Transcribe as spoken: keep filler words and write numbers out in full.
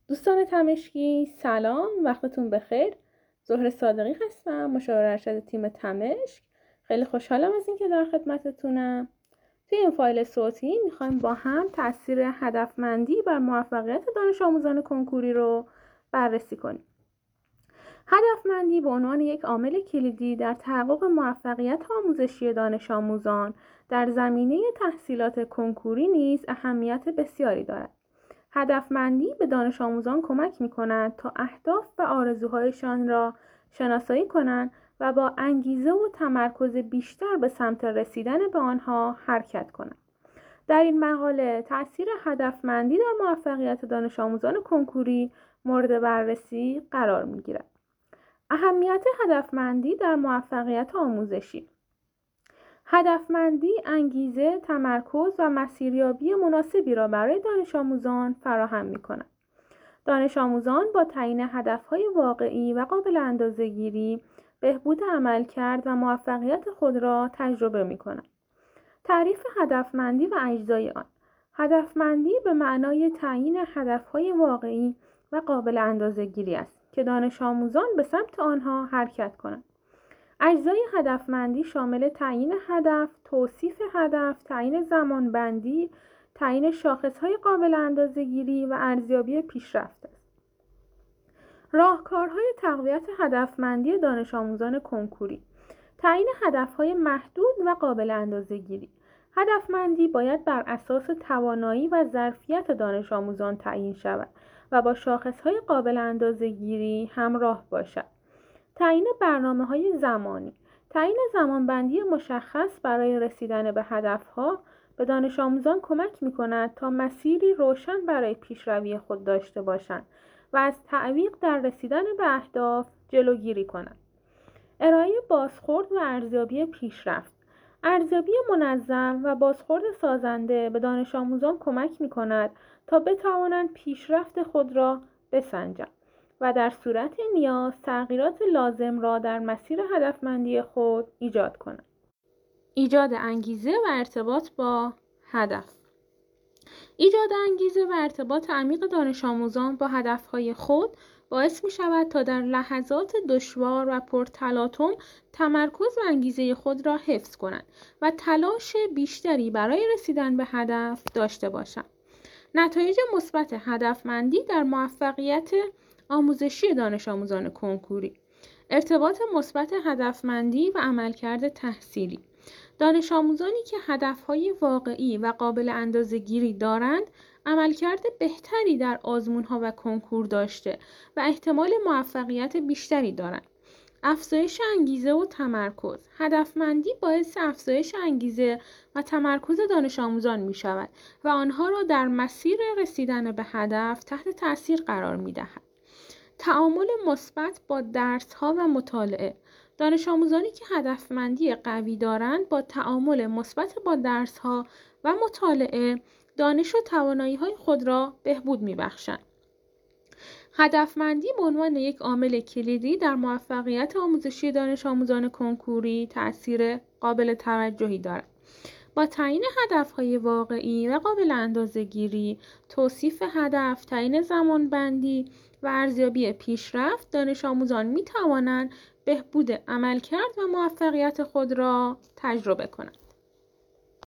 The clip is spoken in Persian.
دوستان تمشکی سلام، وقتتون بخیر. زهره صادقی هستم، مشاور ارشد تیم تمشک. خیلی خوشحالم از اینکه در خدمتتونم. توی این فایل صوتی میخوایم با هم تاثیر هدفمندی بر موفقیت دانش آموزان کنکوری رو بررسی کنیم. هدفمندی به عنوان یک عامل کلیدی در تحقق موفقیت آموزشی دانش آموزان در زمینه تحصیلات کنکوری نیز اهمیت بسیاری دارد. هدفمندی به دانش آموزان کمک می کند تا اهداف و آرزوهایشان را شناسایی کنند و با انگیزه و تمرکز بیشتر به سمت رسیدن به آنها حرکت کنند. در این مقاله تأثیر هدفمندی در موفقیت دانش آموزان کنکوری مورد بررسی قرار می گیرد. اهمیت هدفمندی در موفقیت آموزشی. هدفمندی انگیزه، تمرکز و مسیریابی مناسبی را برای دانش آموزان فراهم می‌کند. دانش آموزان با تعیین هدف‌های واقعی و قابل اندازه‌گیری بهبود عملکرد و موفقیت خود را تجربه می‌کنند. تعریف هدفمندی و اجزای آن. هدفمندی به معنای تعیین هدف‌های واقعی و قابل اندازه‌گیری است که دانش آموزان به سمت آنها حرکت کنند. اجزای هدفمندی شامل تعیین هدف، توصیف هدف، تعیین زمانبندی، تعیین شاخص‌های قابل اندازه‌گیری و ارزیابی پیشرفت است. راهکارهای تقویت هدفمندی دانش آموزان کنکوری. تعیین هدف‌های محدود و قابل اندازه‌گیری. هدفمندی باید بر اساس توانایی و ظرفیت دانش آموزان تعیین شود و با شاخص‌های قابل اندازه‌گیری همراه باشد. تعیین برنامه‌های زمانی. تعیین زمانبندی مشخص برای رسیدن به هدف‌ها به دانش آموزان کمک می‌کند تا مسیری روشن برای پیشروی خود داشته باشند و از تعویق در رسیدن به اهداف جلوگیری کنند. ارائه بازخورد و ارزیابی پیشرفت. ارزیابی منظم و بازخورد سازنده به دانش آموزان کمک می‌کند تا بتوانند پیشرفت خود را بسنجند و در صورت نیاز تغییرات لازم را در مسیر هدفمندی خود ایجاد کنند. ایجاد انگیزه و ارتباط با هدف. ایجاد انگیزه و ارتباط عمیق دانش آموزان با هدفهای خود باعث می شود تا در لحظات دشوار و پرتلاطم تمرکز و انگیزه خود را حفظ کنند و تلاش بیشتری برای رسیدن به هدف داشته باشند. نتایج مثبت هدفمندی در موفقیت آموزشی دانش آموزان کنکوری. ارتباط مثبت هدفمندی و عملکرد تحصیلی. دانش آموزانی که هدفهای واقعی و قابل اندازه‌گیری دارند، عملکرد بهتری در آزمون‌ها و کنکور داشته و احتمال موفقیت بیشتری دارند. افزایش انگیزه و تمرکز. هدفمندی باعث افزایش انگیزه و تمرکز دانش آموزان می شود و آنها را در مسیر رسیدن به هدف تحت تأثیر قرار می دهد. تعامل مثبت با درس‌ها و مطالعه. دانش آموزانی که هدفمندی قوی دارند با تعامل مثبت با درس‌ها و مطالعه دانش و توانایی‌های خود را بهبود می‌بخشند. هدفمندی به عنوان یک عامل کلیدی در موفقیت آموزشی دانش آموزان کنکوری تأثیر قابل توجهی دارد. با تعیین هدف‌های واقعی و قابل اندازه‌گیری، توصیف هدف، تعیین زمانبندی و ارزیابی پیشرفت، دانش آموزان می‌توانند بهبود عملکرد و موفقیت خود را تجربه کنند.